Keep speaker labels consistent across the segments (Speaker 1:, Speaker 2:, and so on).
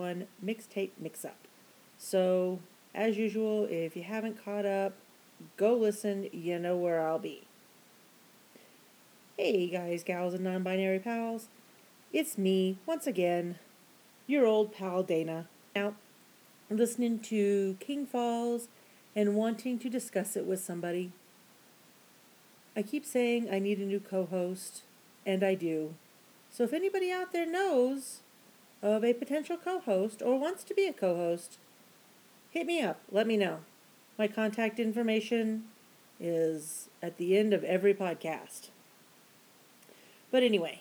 Speaker 1: 1 Mixtape Mix-Up. So, as usual, if you haven't caught up, go listen, you know where I'll be. Hey guys, gals, and non-binary pals. It's me, once again, your old pal Dana. Now, listening to King Falls and wanting to discuss it with somebody. I keep saying I need a new co-host, and I do. So if anybody out there knows of a potential co-host or wants to be a co-host, hit me up. Let me know. My contact information is at the end of every podcast. But anyway,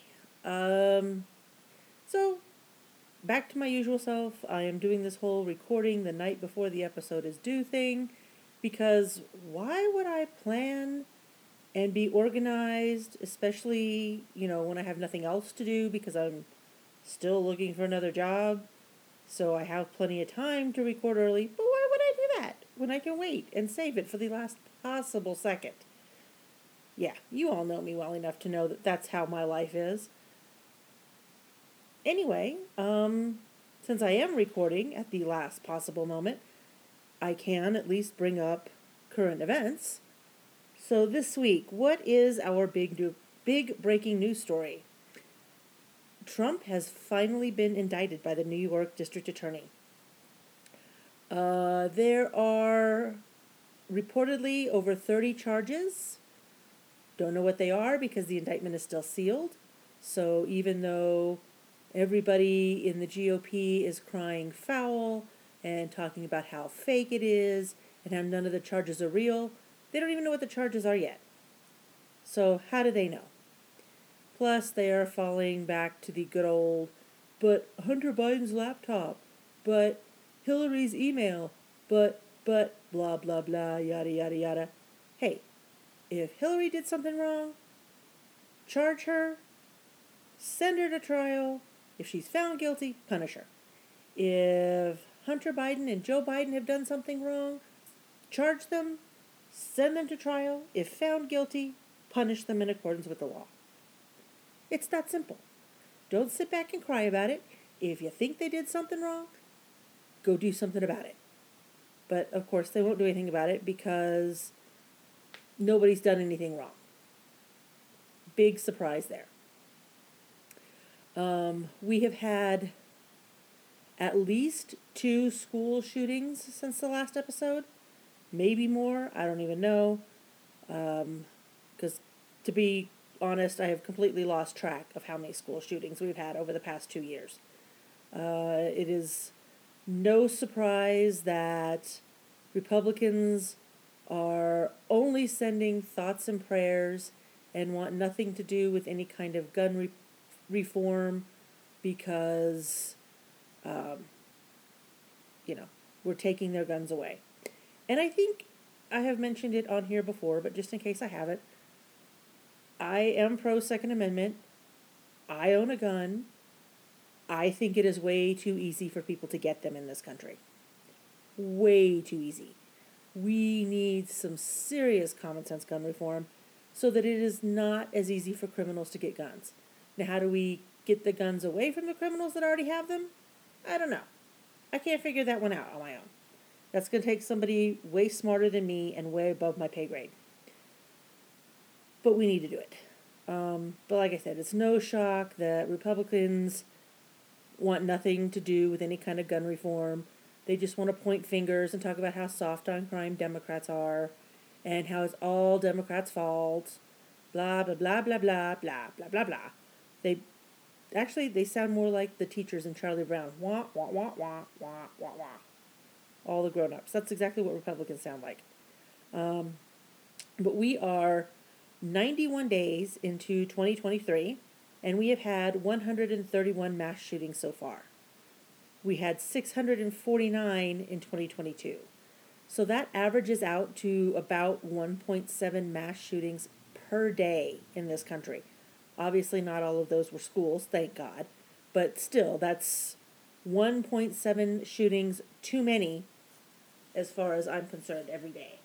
Speaker 1: so back to my usual self. I am doing this whole recording the night before the episode is due thing because why would I plan and be organized, especially, when I have nothing else to do because I'm still looking for another job. So I have plenty of time to record early, but why would I do that when I can wait and save it for the last possible second? Yeah, you all know me well enough to know that that's how my life is. Anyway, since I am recording at the last possible moment, I can at least bring up current events. So this week, what is our big breaking news story? Trump has finally been indicted by the New York District Attorney. There are reportedly over 30 charges. Don't know what they are because the indictment is still sealed. So even though everybody in the GOP is crying foul and talking about how fake it is and how none of the charges are real, they don't even know what the charges are yet. So how do they know? Plus, they are falling back to the good old, but Hunter Biden's laptop, but Hillary's email, but blah, blah, blah, yada, yada, yada. Hey, if Hillary did something wrong, charge her, send her to trial. If she's found guilty, punish her. If Hunter Biden and Joe Biden have done something wrong, charge them, send them to trial. If found guilty, punish them in accordance with the law. It's that simple. Don't sit back and cry about it. If you think they did something wrong, go do something about it. But, of course, they won't do anything about it because nobody's done anything wrong. Big surprise there. We have had at least 2 school shootings since the last episode. Maybe more. I don't even know. Because, to be honest, I have completely lost track of how many school shootings we've had over the past 2 years. It is no surprise that Republicans are only sending thoughts and prayers and want nothing to do with any kind of gun reform because, we're taking their guns away. And I think I have mentioned it on here before, but just in case I haven't, I am pro Second Amendment. I own a gun. I think it is way too easy for people to get them in this country. Way too easy. We need some serious common sense gun reform so that it is not as easy for criminals to get guns. Now, how do we get the guns away from the criminals that already have them? I don't know. I can't figure that one out on my own. That's going to take somebody way smarter than me and way above my pay grade. But we need to do it. But like I said, it's no shock that Republicans want nothing to do with any kind of gun reform. They just want to point fingers and talk about how soft on crime Democrats are and how it's all Democrats' fault. Blah, blah, blah, blah, blah, blah, blah, blah, blah. They sound more like the teachers in Charlie Brown. Wah, wah, wah, wah, wah, wah, wah. All the grown-ups. That's exactly what Republicans sound like. But we are 91 days into 2023, and we have had 131 mass shootings so far. We had 649 in 2022. So that averages out to about 1.7 mass shootings per day in this country. Obviously, not all of those were schools, thank God. But still, that's 1.7 shootings too many as far as I'm concerned every day.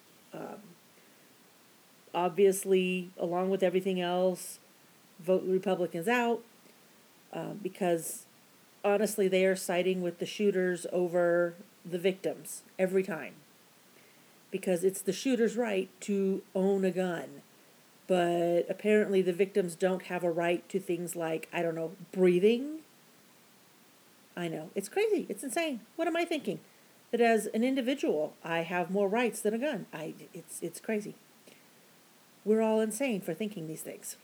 Speaker 1: Obviously, along with everything else, vote Republicans out because honestly, they are siding with the shooters over the victims every time. Because it's the shooter's right to own a gun. But apparently the victims don't have a right to things like, I don't know, breathing. I know. It's crazy. It's insane. What am I thinking? That as an individual, I have more rights than a gun. It's crazy. We're all insane for thinking these things.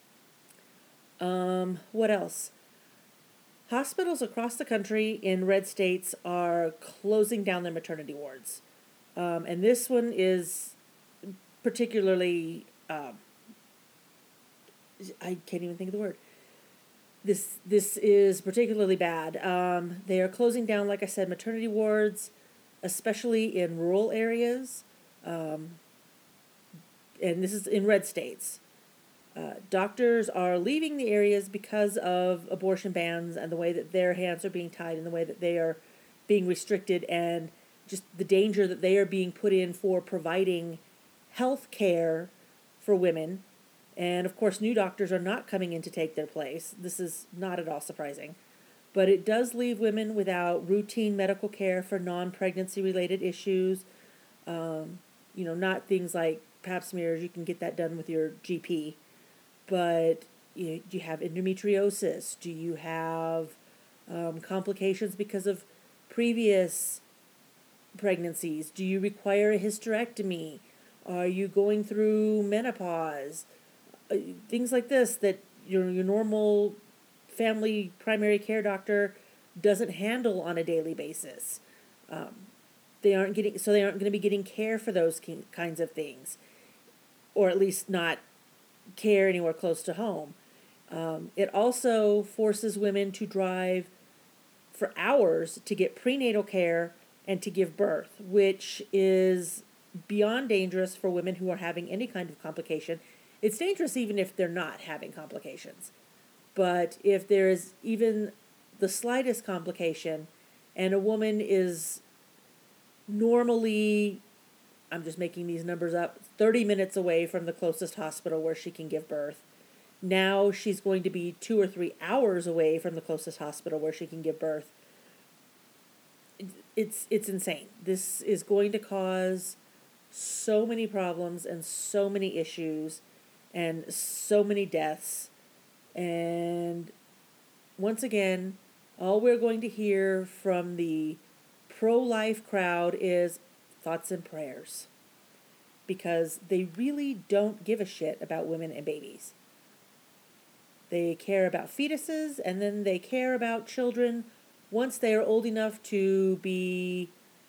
Speaker 1: What else? Hospitals across the country in red states are closing down their maternity wards. And this one is particularly, I can't even think of the word. This is particularly bad. They are closing down, like I said, maternity wards, especially in rural areas. And this is in red states. Doctors are leaving the areas because of abortion bans and the way that their hands are being tied and the way that they are being restricted and just the danger that they are being put in for providing health care for women. And of course, new doctors are not coming in to take their place. This is not at all surprising. But it does leave women without routine medical care for non-pregnancy related issues. Not things like pap smears. You can get that done with your GP. But do you have endometriosis? Do you have complications because of previous pregnancies? Do you require a hysterectomy? Are you going through menopause? Things like this that your normal family primary care doctor doesn't handle on a daily basis. They aren't going to be getting care for those kinds of things, or at least not care anywhere close to home. It also forces women to drive for hours to get prenatal care and to give birth, which is beyond dangerous for women who are having any kind of complication. It's dangerous even if they're not having complications. But if there is even the slightest complication and a woman is normally, I'm just making these numbers up, 30 minutes away from the closest hospital where she can give birth, now she's going to be 2 or 3 hours away from the closest hospital where she can give birth. It's insane. This is going to cause so many problems and so many issues and so many deaths. And once again, all we're going to hear from the pro-life crowd is thoughts and prayers, because they really don't give a shit about women and babies. They care about fetuses, and then they care about children once they are old enough to be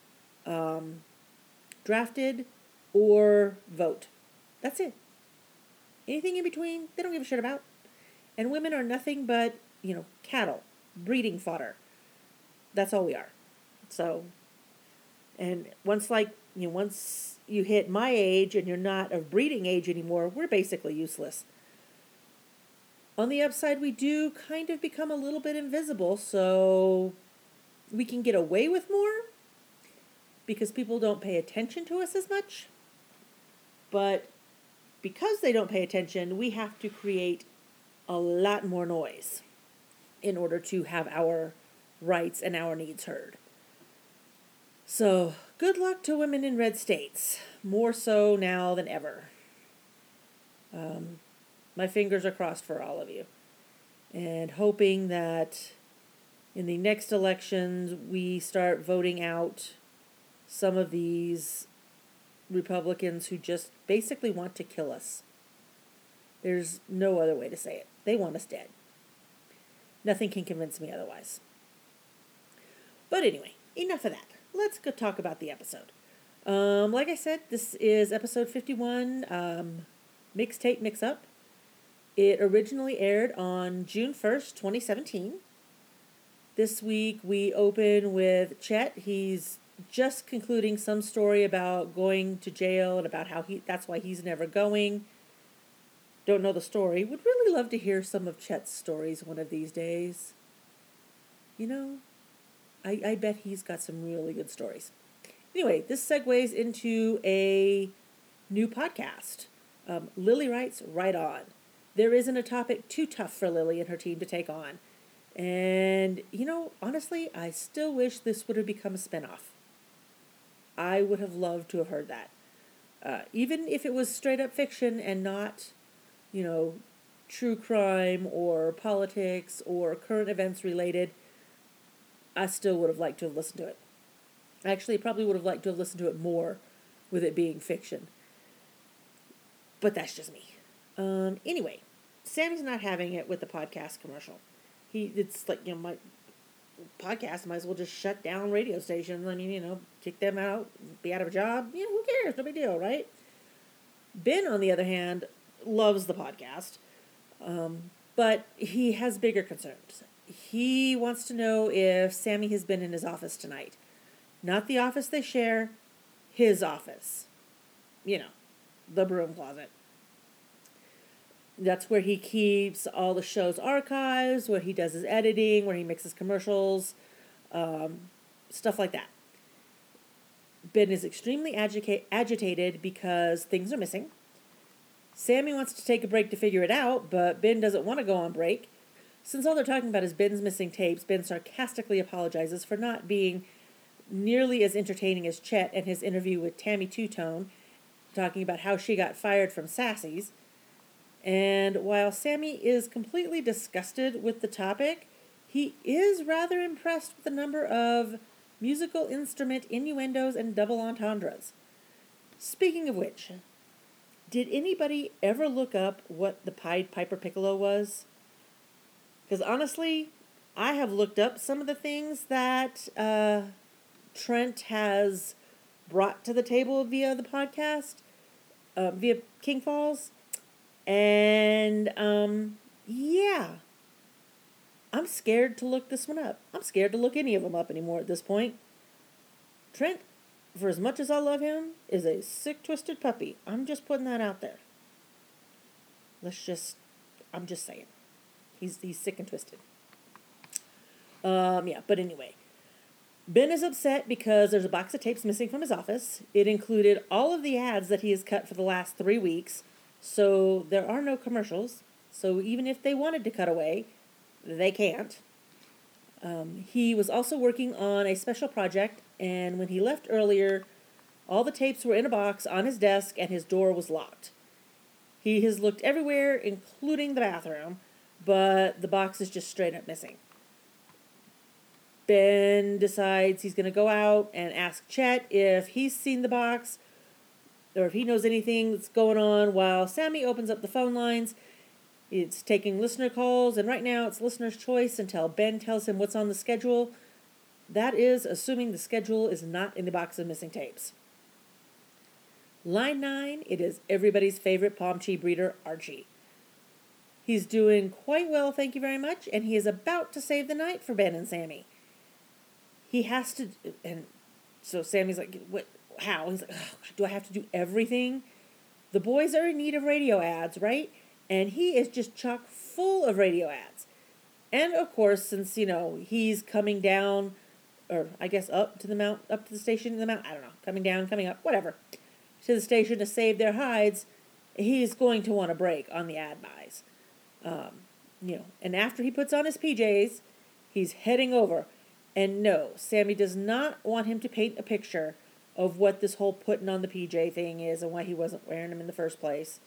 Speaker 1: drafted or vote. That's it. Anything in between, they don't give a shit about. And women are nothing but, cattle, breeding fodder. That's all we are. So, and once you hit my age and you're not of breeding age anymore, we're basically useless. On the upside, we do kind of become a little bit invisible, so we can get away with more because people don't pay attention to us as much. But because they don't pay attention, we have to create a lot more noise in order to have our rights and our needs heard. So, good luck to women in red states, more so now than ever. My fingers are crossed for all of you, and hoping that in the next elections we start voting out some of these Republicans who just basically want to kill us. There's no other way to say it. They want us dead. Nothing can convince me otherwise. But anyway, enough of that. Let's go talk about the episode. Like I said, this is episode 51, Mixtape Mix Up. It originally aired on June 1st, 2017. This week we open with Chet. He's just concluding some story about going to jail and about how that's why he's never going. Don't know the story. Would really love to hear some of Chet's stories one of these days. I bet he's got some really good stories. Anyway, this segues into a new podcast. Lily writes, Right On. There isn't a topic too tough for Lily and her team to take on. And, honestly, I still wish this would have become a spinoff. I would have loved to have heard that. Even if it was straight up fiction and not, you know, true crime or politics or current events related, I still would have liked to have listened to it. Actually, probably would have liked to have listened to it more with it being fiction. But that's just me. Anyway, Sammy's not having it with the podcast commercial. It's like, my podcast might as well just shut down radio stations. I mean, kick them out, be out of a job. Who cares? No big deal, right? Ben, on the other hand, loves the podcast, but he has bigger concerns. He wants to know if Sammy has been in his office tonight. Not the office they share, his office. The broom closet. That's where he keeps all the show's archives, where he does his editing, where he mixes commercials, stuff like that. Ben is extremely agitated because things are missing. Sammy wants to take a break to figure it out, but Ben doesn't want to go on break. Since all they're talking about is Ben's missing tapes, Ben sarcastically apologizes for not being nearly as entertaining as Chet and his interview with Tammy Two-Tone, talking about how she got fired from Sassy's. And while Sammy is completely disgusted with the topic, he is rather impressed with the number of musical instrument innuendos and double entendres. Speaking of which, did anybody ever look up what the Pied Piper Piccolo was? Because honestly, I have looked up some of the things that Trent has brought to the table via the podcast, via King Falls. And, yeah. I'm scared to look this one up. I'm scared to look any of them up anymore at this point. Trent, for as much as I love him, is a sick, twisted puppy. I'm just putting that out there. I'm just saying. He's sick and twisted. Yeah, but anyway. Ben is upset because there's a box of tapes missing from his office. It included all of the ads that he has cut for the last 3 weeks. So there are no commercials. So even if they wanted to cut away, they can't. He was also working on a special project, and when he left earlier, all the tapes were in a box on his desk and his door was locked. He has looked everywhere, including the bathroom, but the box is just straight up missing. Ben decides he's going to go out and ask Chet if he's seen the box or if he knows anything that's going on, while Sammy opens up the phone lines. It's taking listener calls, and right now it's listener's choice until Ben tells him what's on the schedule. That is, assuming the schedule is not in the box of missing tapes. Line 9, it is everybody's favorite Pomchi breeder, Archie. He's doing quite well, thank you very much, and he is about to save the night for Ben and Sammy. He has to, and so Sammy's like, what? How? He's like, do I have to do everything? The boys are in need of radio ads, right? And he is just chock full of radio ads. And of course, since, he's coming down, or I guess up to the station, I don't know, coming down, coming up, whatever, to the station to save their hides, he's going to want a break on the ad buys. And after he puts on his PJs, he's heading over. And no, Sammy does not want him to paint a picture of what this whole putting on the PJ thing is and why he wasn't wearing them in the first place.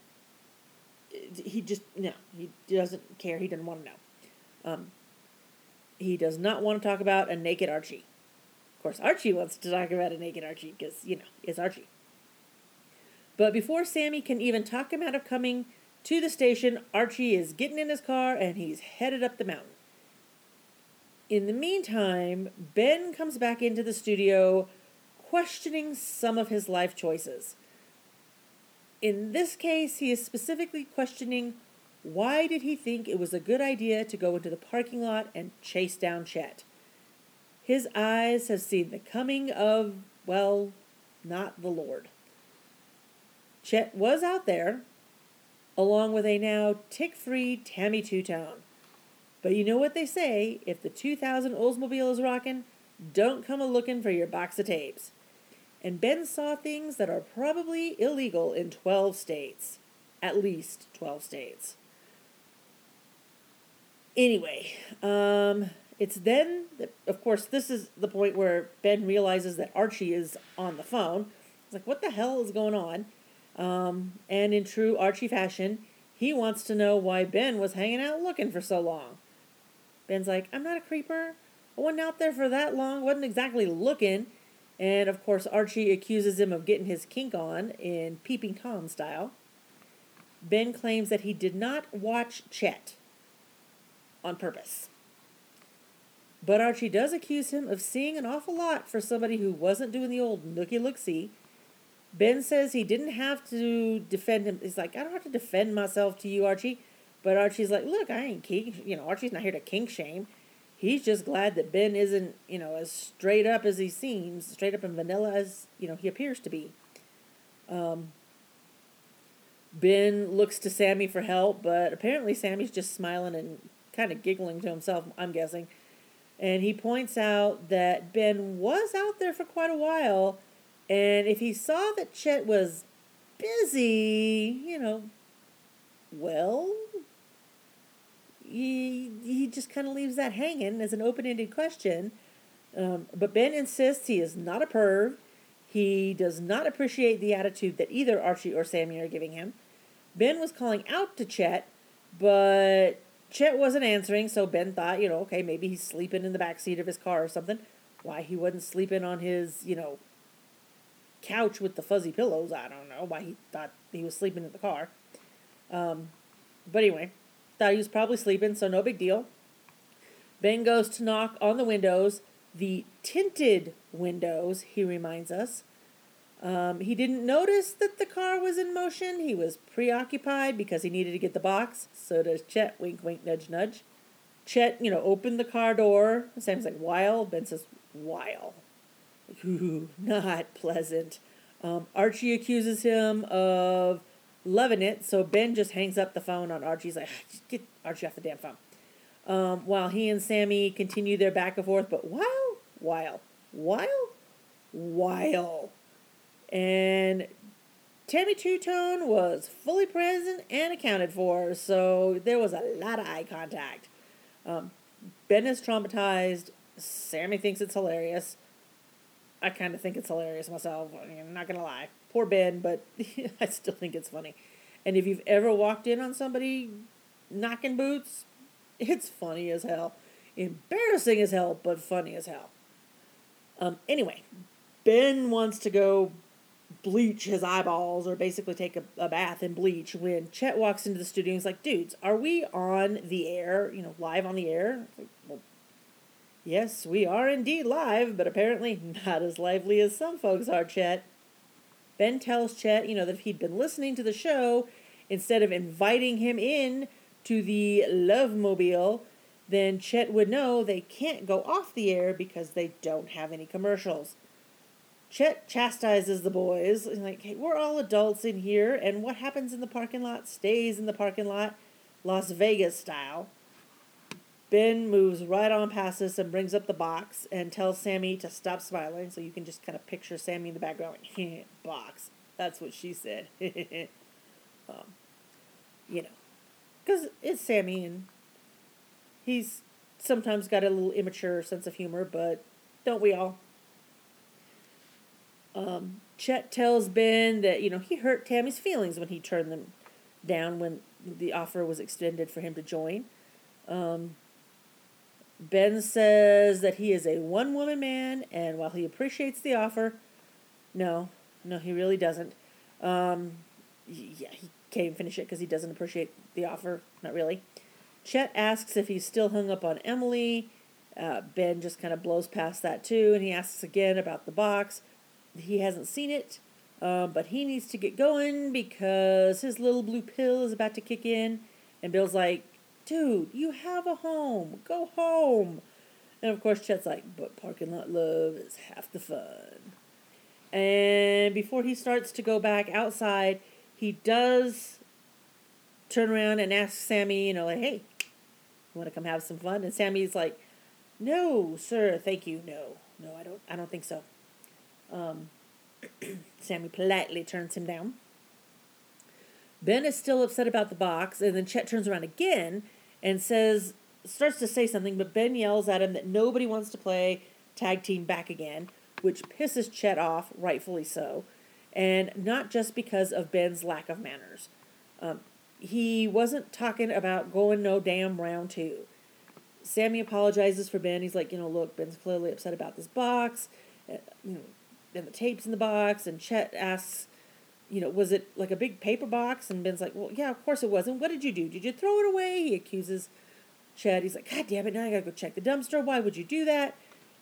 Speaker 1: He doesn't care. He doesn't want to know. He does not want to talk about a naked Archie. Of course, Archie wants to talk about a naked Archie because, it's Archie. But before Sammy can even talk him out of coming to the station, Archie is getting in his car and he's headed up the mountain. In the meantime, Ben comes back into the studio questioning some of his life choices. In this case, he is specifically questioning why did he think it was a good idea to go into the parking lot and chase down Chet. His eyes have seen the coming of, well, not the Lord. Chet was out there, along with a now tick-free Tammy Two-Tone. But you know what they say, if the 2000 Oldsmobile is rockin', don't come a-looking for your box of tapes. And Ben saw things that are probably illegal in 12 states. At least 12 states. Anyway, it's then that, of course, this is the point where Ben realizes that Archie is on the phone. He's like, what the hell is going on? And in true Archie fashion, he wants to know why Ben was hanging out looking for so long. Ben's like, I'm not a creeper. I wasn't out there for that long. Wasn't exactly looking. And of course, Archie accuses him of getting his kink on in Peeping Tom style. Ben claims that he did not watch Chet on purpose. But Archie does accuse him of seeing an awful lot for somebody who wasn't doing the old nookie-look-see. Ben says he didn't have to defend him. He's like, I don't have to defend myself to you, Archie. But Archie's like, look, I ain't kink. Archie's not here to kink shame. He's just glad that Ben isn't, as straight up as he seems, straight up and vanilla as, he appears to be. Ben looks to Sammy for help, but apparently Sammy's just smiling and kind of giggling to himself, I'm guessing. And he points out that Ben was out there for quite a while, and if he saw that Chet was busy, well, he just kind of leaves that hanging as an open-ended question. But Ben insists he is not a perv. He does not appreciate the attitude that either Archie or Sammy are giving him. Ben was calling out to Chet, but Chet wasn't answering, so Ben thought, okay, maybe he's sleeping in the back seat of his car or something. Why he wasn't sleeping on his, couch with the fuzzy pillows, I don't know. Why he thought he was sleeping in the car. But anyway, thought he was probably sleeping, so no big deal. Ben goes to knock on the windows, the tinted windows, he reminds us. He didn't notice that the car was in motion. He was preoccupied because he needed to get the box. So does Chet. Wink, wink, nudge, nudge. Chet, opened the car door. Sam's like, while? Ben says, while. Ooh, not pleasant. Archie accuses him of loving it, so Ben just hangs up the phone on Archie. He's like, just get Archie off the damn phone. While he and Sammy continue their back and forth, but while. And Tammy Two-Tone was fully present and accounted for, so there was a lot of eye contact. Ben is traumatized. Sammy thinks it's hilarious. I kind of think it's hilarious myself. I'm not going to lie. Poor Ben, but I still think it's funny. And if you've ever walked in on somebody knocking boots, it's funny as hell. Embarrassing as hell, but funny as hell. Anyway, Ben wants to go bleach his eyeballs or basically take a bath in bleach when Chet walks into the studio and he's like, dudes, are we on the air, live on the air? Like, well, yes, we are indeed live, but apparently not as lively as some folks are, Chet. Ben tells Chet, that if he'd been listening to the show instead of inviting him in to the Love Mobile, then Chet would know they can't go off the air because they don't have any commercials. Chet chastises the boys, like, hey, we're all adults in here, and what happens in the parking lot stays in the parking lot, Las Vegas style. Ben moves right on past this and brings up the box and tells Sammy to stop smiling, so you can just kind of picture Sammy in the background, like, box. That's what she said. Because it's Sammy, and he's sometimes got a little immature sense of humor, but don't we all? Chet tells Ben that, he hurt Tammy's feelings when he turned them down when the offer was extended for him to join. Ben says that he is a one-woman man, and while he appreciates the offer, no, he really doesn't. He can't even finish it because he doesn't appreciate the offer. Not really. Chet asks if he's still hung up on Emily. Ben just kind of blows past that too, and he asks again about the box. He hasn't seen it, but he needs to get going because his little blue pill is about to kick in. And Bill's like, dude, you have a home. Go home. And of course, Chet's like, but parking lot love is half the fun. And before he starts to go back outside, he does turn around and ask Sammy, like, hey, you want to come have some fun? And Sammy's like, no, sir, thank you. No, I don't think so. Sammy politely turns him down. Ben is still upset about the box, and then Chet turns around again and says starts to say something, but Ben yells at him that nobody wants to play tag team back again, which pisses Chet off, rightfully so. And not just because of Ben's lack of manners. He wasn't talking about going no damn round two. Sammy apologizes for Ben. He's like, look, Ben's clearly upset about this box, and the tapes in the box. And Chet asks, was it like a big paper box? And Ben's like, well, yeah, of course it was. And what did you do? Did you throw it away? He accuses Chet. He's like, God damn it, now I gotta go check the dumpster. Why would you do that?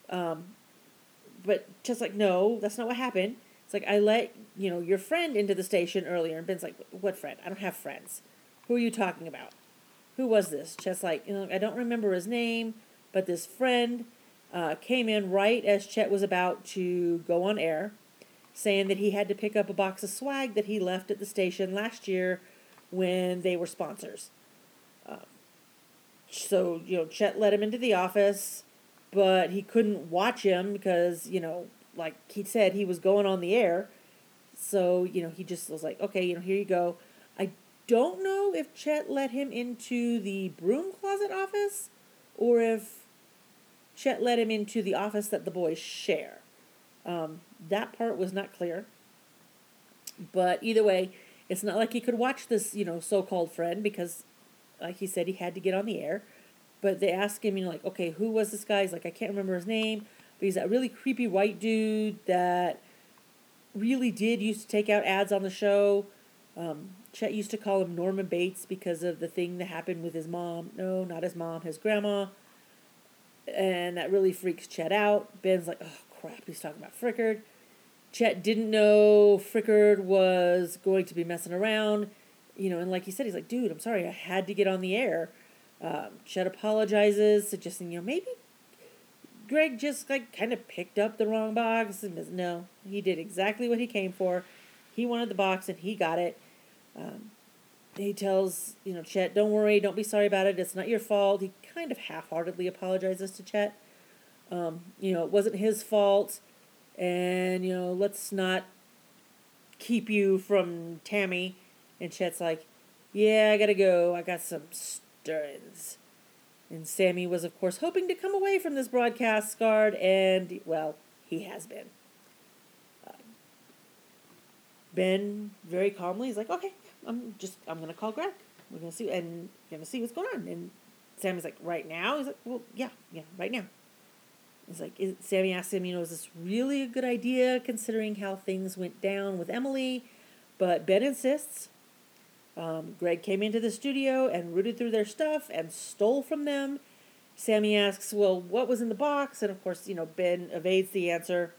Speaker 1: But Chet's like, no, that's not what happened. It's like, I let, your friend into the station earlier. And Ben's like, what friend? I don't have friends. Who are you talking about? Who was this? Chet's like, I don't remember his name, but this friend came in right as Chet was about to go on air, saying that he had to pick up a box of swag that he left at the station last year when they were sponsors. So, Chet let him into the office, but he couldn't watch him because, like he said, he was going on the air. So, he just was like, okay, here you go. I don't know if Chet let him into the broom closet office or if Chet let him into the office that the boys share. That part was not clear. But either way, it's not like he could watch this, so-called friend because, like he said, he had to get on the air. But they asked him, like, okay, who was this guy? He's like, I can't remember his name. But he's that really creepy white dude that really did used to take out ads on the show. Chet used to call him Norman Bates because of the thing that happened with his mom. No, not his mom, his grandma. And that really freaks Chet out. Ben's like, oh, crap, he's talking about Frickard. Chet didn't know Frickard was going to be messing around. And like he said, he's like, dude, I'm sorry, I had to get on the air. Chet apologizes, suggesting, maybe Greg just like kind of picked up the wrong box. And no, he did exactly what he came for. He wanted the box and he got it. He tells, Chet, don't worry, don't be sorry about it. It's not your fault. He kind of half-heartedly apologizes to Chet. It wasn't his fault. And, let's not keep you from Tammy. And Chet's like, yeah, I gotta go. I got some stirrings. And Sammy was, of course, hoping to come away from this broadcast scarred, and, well, he has been. Ben, very calmly, is like, okay, I'm going to call Greg. We're going to see, and going to see what's going on. And Sammy's like, right now? He's like, well, yeah, right now. He's like, Sammy asks him, is this really a good idea considering how things went down with Emily? But Ben insists. Greg came into the studio and rooted through their stuff and stole from them. Sammy asks, well, what was in the box? And of course, Ben evades the answer,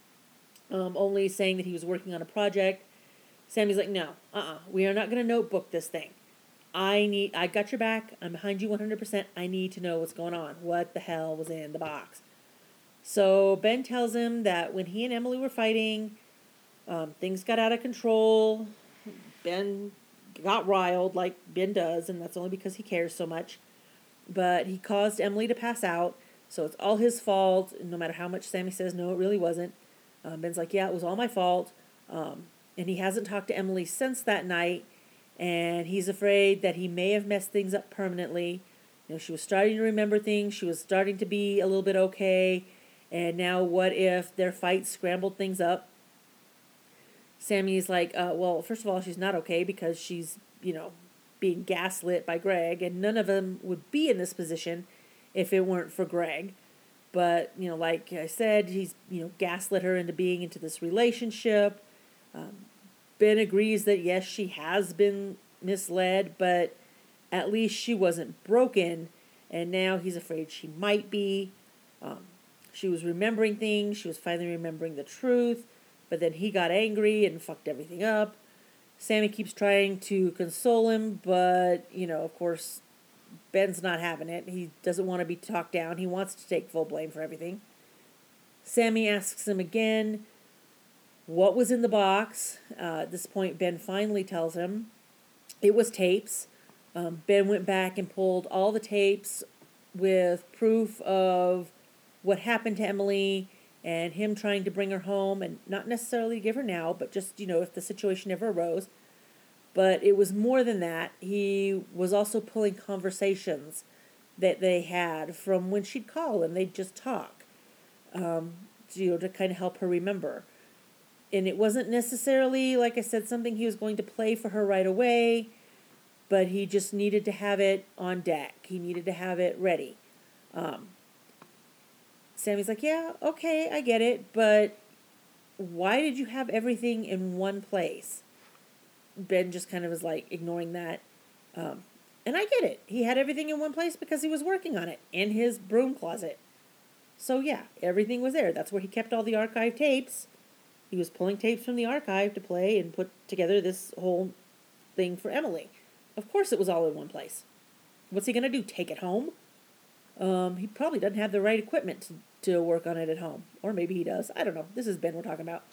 Speaker 1: only saying that he was working on a project. Sammy's like, no, we are not going to notebook this thing. I got your back. I'm behind you 100%. I need to know what's going on. What the hell was in the box? So Ben tells him that when he and Emily were fighting, things got out of control. Ben got riled like Ben does, and that's only because he cares so much. But he caused Emily to pass out, so it's all his fault, no matter how much Sammy says, no, it really wasn't. Ben's like, yeah, it was all my fault. And he hasn't talked to Emily since that night, and he's afraid that he may have messed things up permanently. She was starting to remember things. She was starting to be a little bit okay. And now what if their fight scrambled things up? Sammy's like, well, first of all, she's not okay because she's, being gaslit by Greg, and none of them would be in this position if it weren't for Greg. But, like I said, he's, gaslit her into being into this relationship. Ben agrees that, yes, she has been misled, but at least she wasn't broken, and now he's afraid she might be. She was remembering things. She was finally remembering the truth, but then he got angry and fucked everything up. Sammy keeps trying to console him, but, of course, Ben's not having it. He doesn't want to be talked down. He wants to take full blame for everything. Sammy asks him again what was in the box. At this point, Ben finally tells him it was tapes. Ben went back and pulled all the tapes with proof of what happened to Emily and him trying to bring her home, and not necessarily give her now, but just, if the situation ever arose. But it was more than that. He was also pulling conversations that they had from when she'd call and they'd just talk, to kind of help her remember. And it wasn't necessarily, like I said, something he was going to play for her right away, but he just needed to have it on deck. He needed to have it ready. Sammy's like, yeah, okay, I get it, but why did you have everything in one place? Ben just kind of was like ignoring that. And I get it. He had everything in one place because he was working on it in his broom closet. So yeah, everything was there. That's where he kept all the archive tapes. He was pulling tapes from the archive to play and put together this whole thing for Emily. Of course it was all in one place. What's he going to do, take it home? He probably doesn't have the right equipment to work on it at home. Or maybe he does. I don't know. This is Ben we're talking about.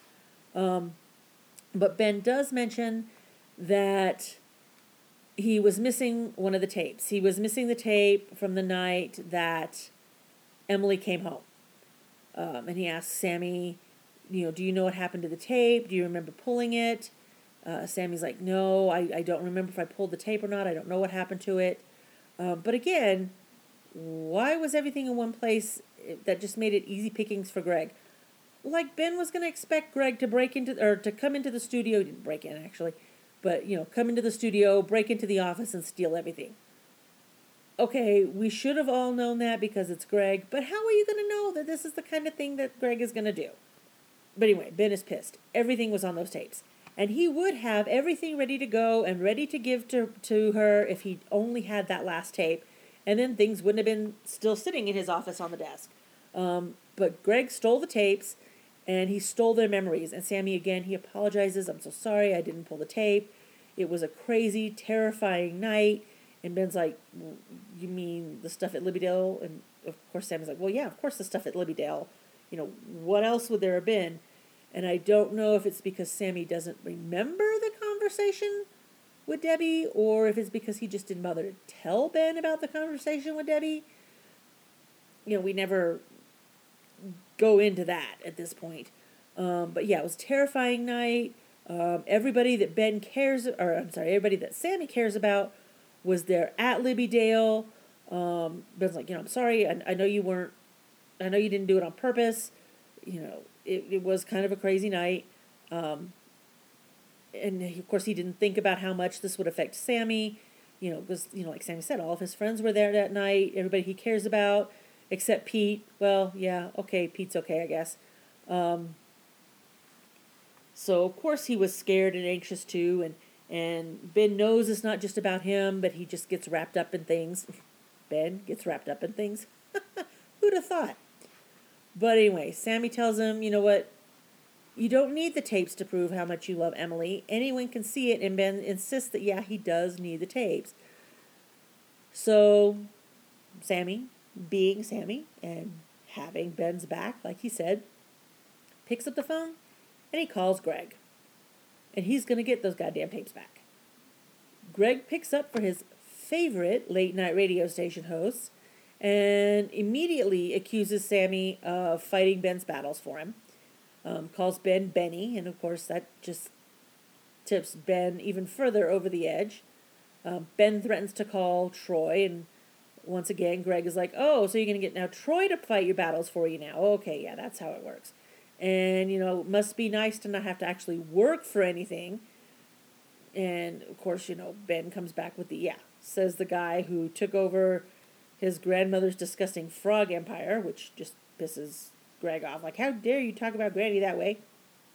Speaker 1: But Ben does mention that he was missing one of the tapes. He was missing the tape from the night that Emily came home. And he asked Sammy, do you know what happened to the tape? Do you remember pulling it? Sammy's like, no, I don't remember if I pulled the tape or not. I don't know what happened to it. But again, why was everything in one place? That just made it easy pickings for Greg. Like Ben was going to expect Greg to come into the studio. He didn't break in, actually. But, come into the studio, break into the office, and steal everything. Okay, we should have all known that because it's Greg, but how are you going to know that this is the kind of thing that Greg is going to do? But anyway, Ben is pissed. Everything was on those tapes. And he would have everything ready to go and ready to give to her if he only had that last tape. And then things wouldn't have been still sitting in his office on the desk. But Greg stole the tapes, and he stole their memories. And Sammy, again, he apologizes. I'm so sorry, I didn't pull the tape. It was a crazy, terrifying night. And Ben's like, you mean the stuff at Libbydale? And of course Sammy's like, well, yeah, of course the stuff at Libbydale. What else would there have been? And I don't know if it's because Sammy doesn't remember the conversation with Debbie, or if it's because he just didn't bother to tell Ben about the conversation with Debbie. We never go into that at this point. But yeah, it was a terrifying night. Everybody that everybody that Sammy cares about was there at Libbydale. Ben's like, I'm sorry, I know you didn't do it on purpose. It was kind of a crazy night. And of course he didn't think about how much this would affect Sammy, because, like Sammy said, all of his friends were there that night, everybody he cares about, except Pete. Well, yeah, okay, Pete's okay, I guess. So of course he was scared and anxious too, and Ben knows it's not just about him, but he just gets wrapped up in things. Ben gets wrapped up in things. Who'd have thought? But anyway, Sammy tells him, you know what? You don't need the tapes to prove how much you love Emily. Anyone can see it, and Ben insists that, yeah, he does need the tapes. So, Sammy, being Sammy, and having Ben's back, like he said, picks up the phone, and he calls Greg. And he's going to get those goddamn tapes back. Greg picks up for his favorite late-night radio station hosts, and immediately accuses Sammy of fighting Ben's battles for him. Calls Ben Benny, and of course that just tips Ben even further over the edge. Ben threatens to call Troy, and once again Greg is like, oh, so you're going to get now Troy to fight your battles for you now. Okay, yeah, that's how it works. And, it must be nice to not have to actually work for anything. And, of course, Ben comes back with says the guy who took over his grandmother's disgusting frog empire, which just pisses Greg off. Like, how dare you talk about Granny that way?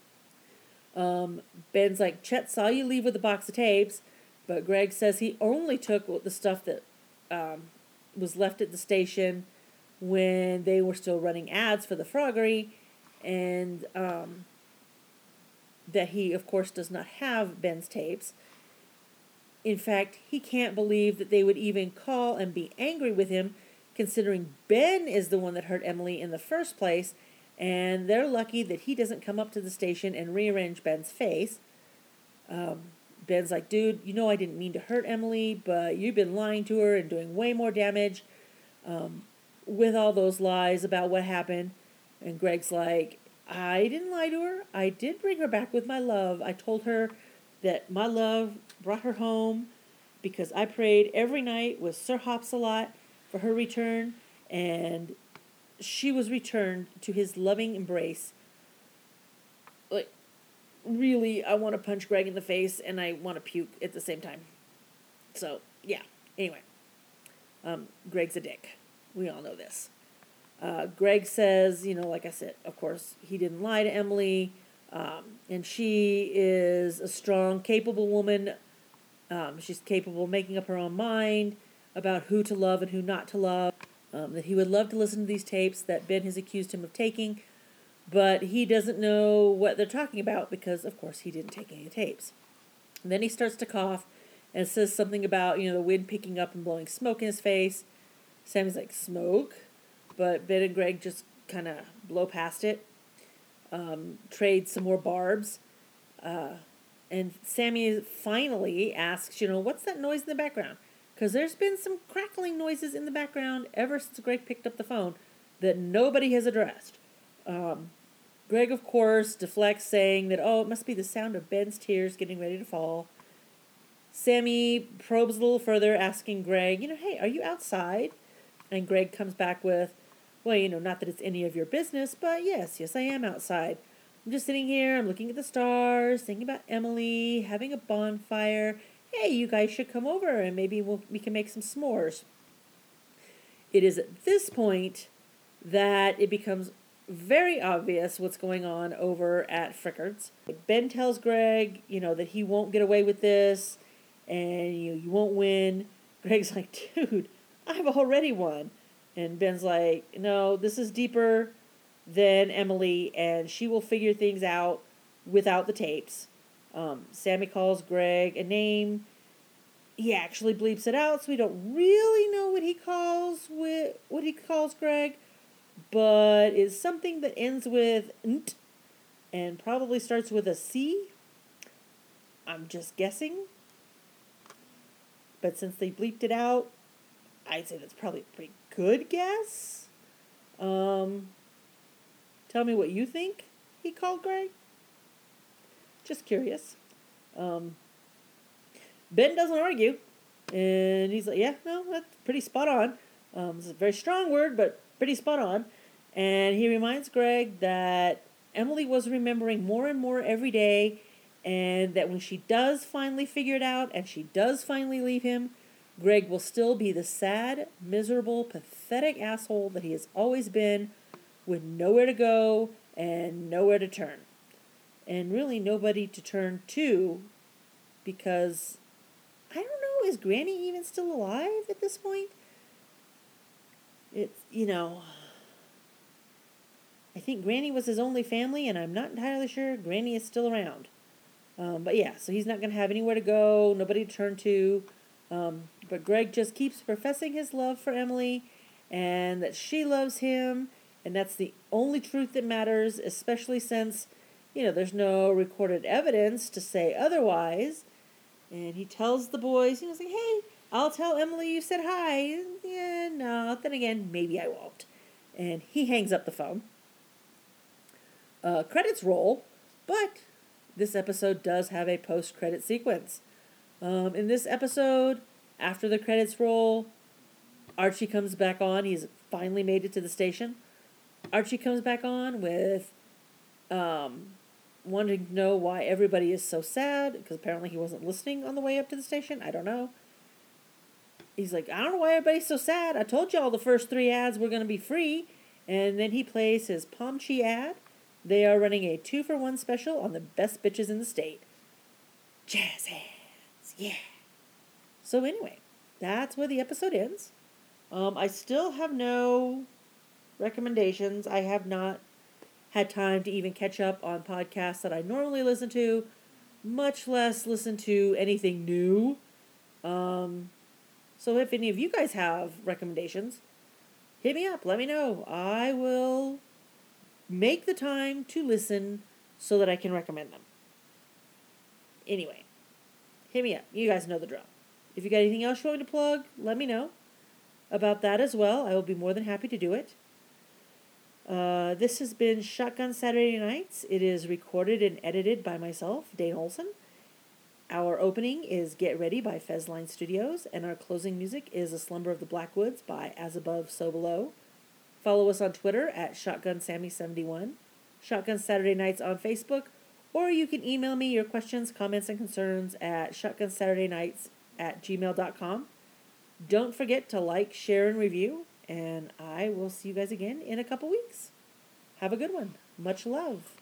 Speaker 1: Ben's like, Chet saw you leave with a box of tapes, but Greg says he only took the stuff that was left at the station when they were still running ads for the froggery, and that he, of course, does not have Ben's tapes. In fact, he can't believe that they would even call and be angry with him, considering Ben is the one that hurt Emily in the first place, and they're lucky that he doesn't come up to the station and rearrange Ben's face. Ben's like, dude, I didn't mean to hurt Emily, but you've been lying to her and doing way more damage with all those lies about what happened. And Greg's like, I didn't lie to her. I did bring her back with my love. I told her that my love brought her home because I prayed every night with Sir Hops-a-Lot. for her return, and she was returned to his loving embrace. Like, really, I want to punch Greg in the face, and I want to puke at the same time. So, yeah. Anyway, Greg's a dick. We all know this. Greg says, like I said, of course, he didn't lie to Emily, and she is a strong, capable woman. She's capable of making up her own mind about who to love and who not to love. That he would love to listen to these tapes that Ben has accused him of taking, but he doesn't know what they're talking about because, of course, he didn't take any of the tapes. And then he starts to cough and says something about, the wind picking up and blowing smoke in his face. Sammy's like, smoke? But Ben and Greg just kind of blow past it, trade some more barbs. And Sammy finally asks, what's that noise in the background? Because there's been some crackling noises in the background ever since Greg picked up the phone that nobody has addressed. Greg, of course, deflects, saying that, it must be the sound of Ben's tears getting ready to fall. Sammy probes a little further, asking Greg, hey, are you outside? And Greg comes back with, well, not that it's any of your business, but yes, I am outside. I'm just sitting here, I'm looking at the stars, thinking about Emily, having a bonfire. Hey, you guys should come over and maybe we can make some s'mores. It is at this point that it becomes very obvious what's going on over at Frickard's. Ben tells Greg, that he won't get away with this and you won't win. Greg's like, dude, I've already won. And Ben's like, no, this is deeper than Emily, and she will figure things out without the tapes. Sammy calls Greg a name. He actually bleeps it out, so we don't really know what he calls Greg, but it's something that ends with nt and probably starts with a C. I'm just guessing. But since they bleeped it out, I'd say that's probably a pretty good guess. Tell me what you think he called Greg. Just curious. Ben doesn't argue. And he's like, yeah, no, that's pretty spot on. It's a very strong word, but pretty spot on. And he reminds Greg that Emily was remembering more and more every day, and that when she does finally figure it out and she does finally leave him, Greg will still be the sad, miserable, pathetic asshole that he has always been, with nowhere to go and nowhere to turn. And really nobody to turn to, because, I don't know, is Granny even still alive at this point? It's, I think Granny was his only family, and I'm not entirely sure Granny is still around. But yeah, so he's not going to have anywhere to go, nobody to turn to. But Greg just keeps professing his love for Emily, and that she loves him, and that's the only truth that matters, especially since, there's no recorded evidence to say otherwise. And he tells the boys, he's like, hey, I'll tell Emily you said hi. Yeah, no, then again, maybe I won't. And he hangs up the phone. Credits roll, but this episode does have a post-credit sequence. In this episode, after the credits roll, Archie comes back on. He's finally made it to the station. Archie comes back on with wanting to know why everybody is so sad, because apparently he wasn't listening on the way up to the station. I don't know. He's like, I don't know why everybody's so sad. I told you all the first 3 ads were going to be free. And then he plays his Pomchi ad. They are running a 2-for-1 special on the best bitches in the state. Jazz hands, yeah. So anyway, that's where the episode ends. I still have no recommendations. I have not had time to even catch up on podcasts that I normally listen to, much less listen to anything new. So if any of you guys have recommendations, hit me up. Let me know. I will make the time to listen so that I can recommend them. Anyway, hit me up. You guys know the drill. If you got anything else you want me to plug, let me know about that as well. I will be more than happy to do it. This has been Shotgun Saturday Nights. It is recorded and edited by myself, Dane Olson. Our opening is Get Ready by Fezline Studios, and our closing music is A Slumber of the Blackwoods by As Above, So Below. Follow us on Twitter at ShotgunSammy71, Shotgun Saturday Nights on Facebook, or you can email me your questions, comments, and concerns at shotgunsaturdaynights@gmail.com. Don't forget to like, share, and review, and I will see you guys again in a couple weeks. Have a good one. Much love.